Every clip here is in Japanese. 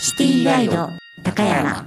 シティガイド高山。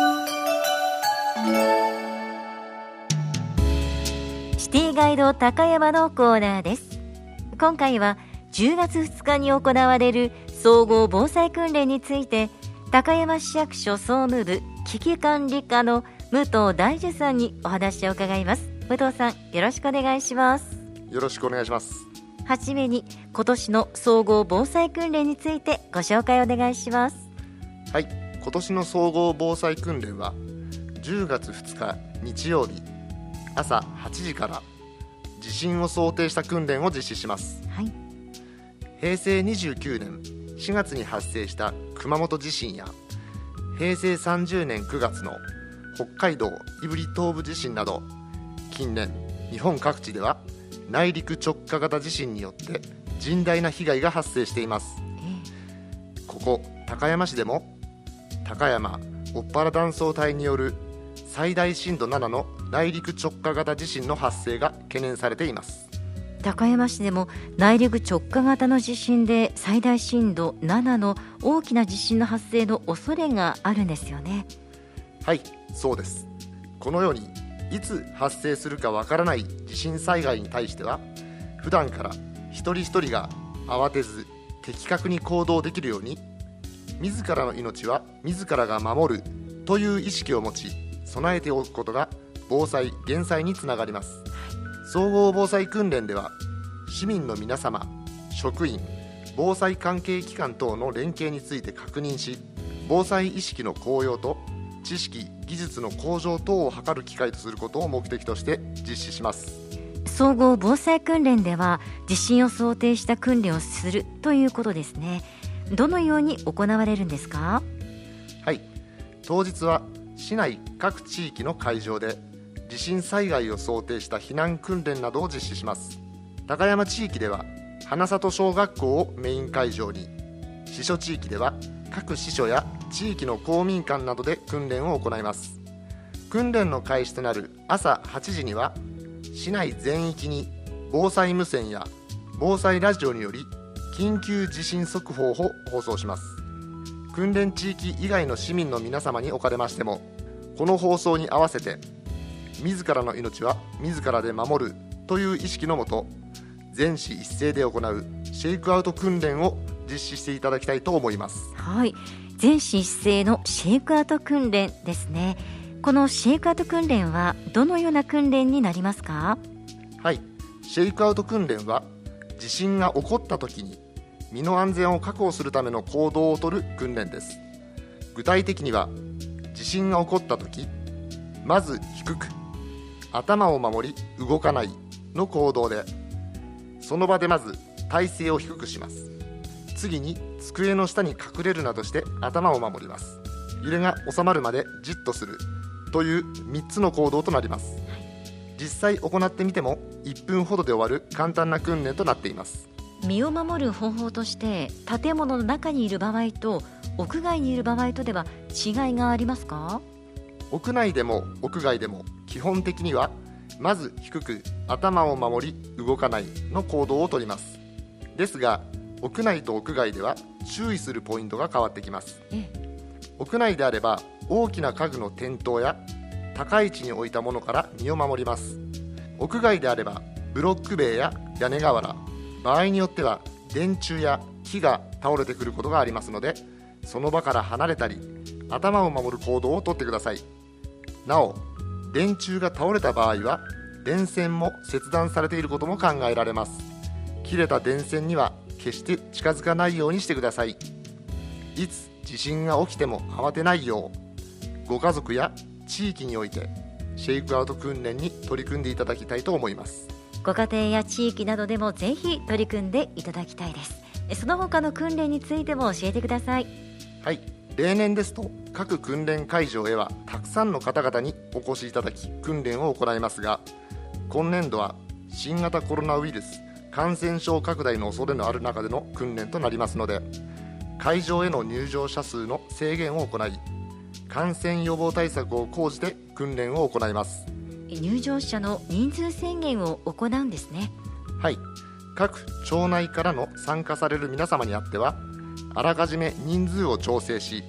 シティガイド高山のコーナーです。今回は10月2日に行われる総合防災訓練について、高山市役所総務部危機管理課の武藤大樹さんにお話を伺います。武藤さん、よろしくお願いします。 よろしくお願いします。 はじめに今年の総合防災訓練についてご紹介お願いします。 はい、今年の総合防災訓練は10月2日日曜日朝8時から地震を想定した訓練を実施します。 はい、 平成29年4月に発生した熊本地震や平成30年9月の北海道胆振東部地震など、近年日本各地では内陸直下型地震によって甚大な被害が発生しています。ここ高山市でも高山おっぱら断層帯による最大震度7の内陸直下型地震の発生が懸念されています。 高山市でも内陸直下型の地震で最大震度7の大きな地震の発生の恐れがあるんですよね。 はい、そうです。このようにいつ発生するかわからない地震災害に対しては、普段から一人一人が慌てず的確に行動できるように、自らの命は自らが守るという意識を持ち備えておくことが防災・減災につながります。総合防災訓練では市民の皆様、職員、防災関係機関等の連携について確認し、防災意識の向上と知識・技術の向上等を図る機会とすることを目的として実施します。 総合防災訓練では地震を想定した訓練をするということですね。どのように行われるんですか？ はい、当日は市内各地域の会場で地震災害を想定した避難訓練などを実施します。高山地域では花里小学校をメイン会場に、支所地域では各支所や地域の公民館などで訓練を行います。訓練の開始となる朝8時には市内全域に防災無線や防災ラジオにより緊急地震速報を放送します。訓練地域以外の市民の皆様におかれましても、この放送に合わせて自らの命は自らで守るという意識のもと、全市一斉で行うシェイクアウト訓練を実施していただきたいと思います。 はい、全市一斉のシェイクアウト訓練ですね。このシェイクアウト訓練はどのような訓練になりますか？ はい、シェイクアウト訓練は地震が起こった時に身の安全を確保するための行動をとる訓練です。具体的には、地震が起こった時、まず低く頭を守り動かないの行動で、その場でまず体勢を低くします。次に机の下に隠れるなどして頭を守ります。揺れが収まるまでじっとするという3つの行動となります。実際行ってみても1分ほどで終わる簡単な訓練となっています。 身を守る方法として、建物の中にいる場合と屋外にいる場合とでは違いがありますか？ 屋内でも屋外でも基本的にはまず低く頭を守り動かないの行動をとります。ですが屋内と屋外では注意するポイントが変わってきます。屋内であれば大きな家具の転倒や高い位置に置いたものから身を守ります。屋外であればブロック塀や屋根瓦、場合によっては電柱や木が倒れてくることがありますので、その場から離れたり頭を守る行動をとってください。なお、電柱が倒れた場合は電線も切断されていることも考えられます。切れた電線には決して近づかないようにしてください。いつ地震が起きても慌てないよう、ご家族や地域においてシェイクアウト訓練に取り組んでいただきたいと思います。 ご家庭や地域などでもぜひ取り組んでいただきたいです。その他の訓練についても教えてください。 はい、例年ですと各訓練会場へはたくさんの方々にお越しいただき訓練を行いますが、今年度は新型コロナウイルス感染症拡大の恐れのある中での訓練となりますので、会場への入場者数の制限を行い、感染予防対策を講じて訓練を行います。 入場者の人数制限を行うんですね。 はい、各町内からの参加される皆様にあってはあらかじめ人数を調整し、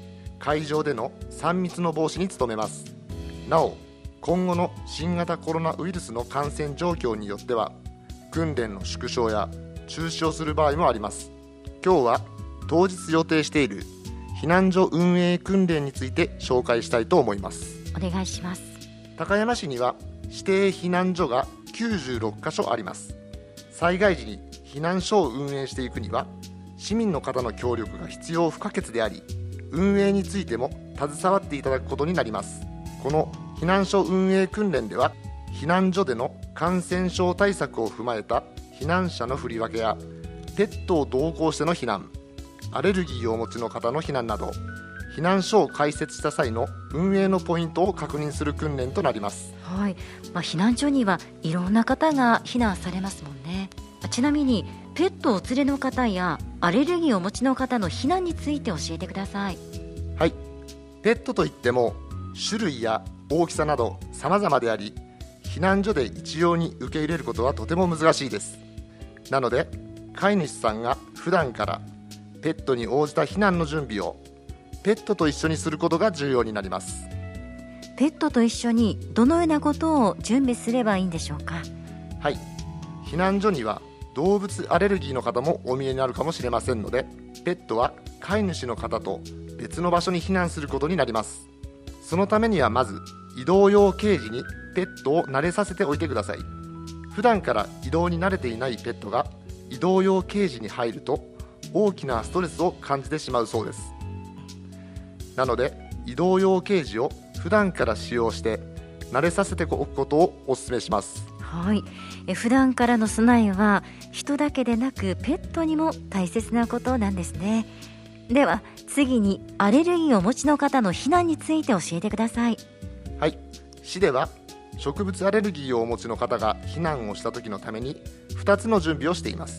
会場での3密の防止に努めます。なお、今後の新型コロナウイルスの感染状況によっては訓練の縮小や中止をする場合もあります。今日は当日予定している避難所運営訓練について紹介したいと思います。 お願いします。 高山市には指定避難所が96カ所あります。災害時に避難所を運営していくには市民の方の協力が必要不可欠であり、運営についても携わっていただくことになります。この避難所運営訓練では避難所での感染症対策を踏まえた避難者の振り分けやペットを同行しての避難、アレルギーをお持ちの方の避難など避難所を開設した際の運営のポイントを確認する訓練となります。 はい、避難所にはいろんな方が避難されますもんね。ちなみにペットをお連れの方やアレルギーをお持ちの方の避難について教えてください。 はい、ペットといっても種類や大きさなど様々であり、避難所で一様に受け入れることはとても難しいです。なので飼い主さんが普段からペットに応じた避難の準備をペットと一緒にすることが重要になります。 ペットと一緒にどのようなことを準備すればいいんでしょうか。 はい、避難所には動物アレルギーの方もお見えになるかもしれませんので、ペットは飼い主の方と別の場所に避難することになります。そのためにはまず移動用ケージにペットを慣れさせておいてください。普段から移動に慣れていないペットが移動用ケージに入ると大きなストレスを感じてしまうそうです。なので移動用ケージを普段から使用して慣れさせておくことをお勧めします。 はい、普段からの備えは人だけでなくペットにも大切なことなんですね。では次にアレルギーをお持ちの方の避難について教えてください。 はい、市では植物アレルギーをお持ちの方が避難をした時のために2つの準備をしています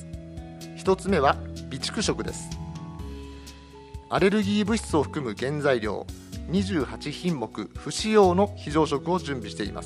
。1つ目は備蓄食です。アレルギー物質を含む原材料28品目不使用の非常食を準備しています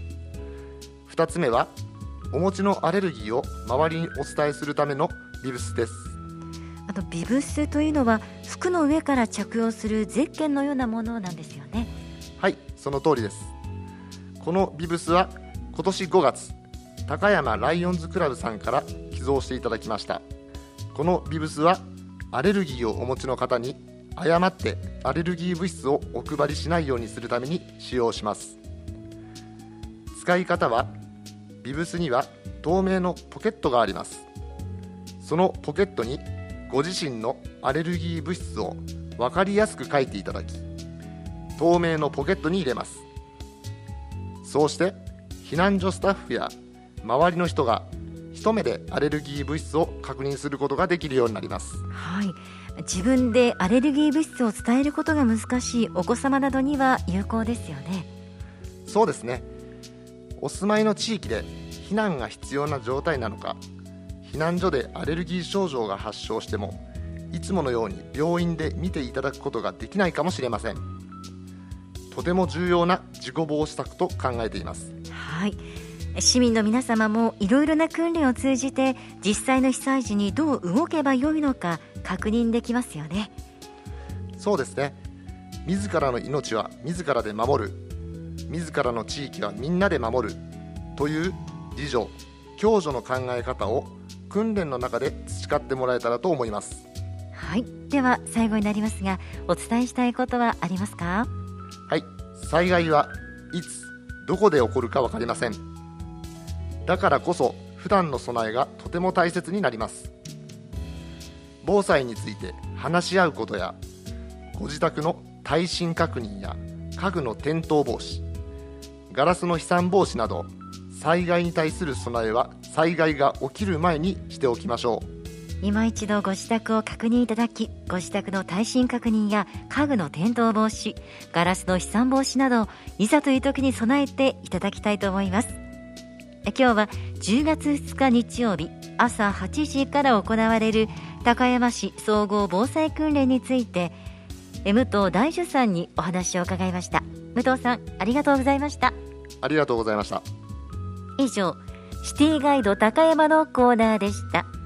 。2つ目はお持ちのアレルギーを周りにお伝えするためのビブスです。 ビブスというのは服の上から着用するゼッケンのようなものなんですよね。 はい、その通りです。このビブスは今年5月高山ライオンズクラブさんから寄贈していただきました。このビブスはアレルギーをお持ちの方に誤ってアレルギー物質をお配りしないようにするために使用します。使い方はビブスには透明のポケットがあります。そのポケットにご自身のアレルギー物質を分かりやすく書いていただき、透明のポケットに入れます。そうして避難所スタッフや周りの人が一目でアレルギー物質を確認することができるようになります。 はい、自分でアレルギー物質を伝えることが難しいお子様などには有効ですよね。 そうですね。お住まいの地域で避難が必要な状態なのか、避難所でアレルギー症状が発症してもいつものように病院で見ていただくことができないかもしれません。とても重要な事故防止策と考えています。 はい、市民の皆様もいろいろな訓練を通じて実際の被災時にどう動けばよいのか確認できますよね。 そうですね。自らの命は自らで守る、自らの地域はみんなで守るという自助・共助の考え方を訓練の中で培ってもらえたらと思います。 はい、では最後になりますがお伝えしたいことはありますか。 はい、災害はいつどこで起こるか分かりません。だからこそ普段の備えがとても大切になります。防災について話し合うことやご自宅の耐震確認や家具の転倒防止、ガラスの飛散防止など災害に対する備えは災害が起きる前にしておきましょう。 今一度ご自宅を確認いただき、ご自宅の耐震確認や家具の転倒防止、ガラスの飛散防止などいざという時に備えていただきたいと思います。今日は10月2日日曜日朝8時から行われる高山市総合防災訓練について武藤大樹さんにお話を伺いました。武藤さん、ありがとうございました。 ありがとうございました。 以上、シティガイド高山のコーナーでした。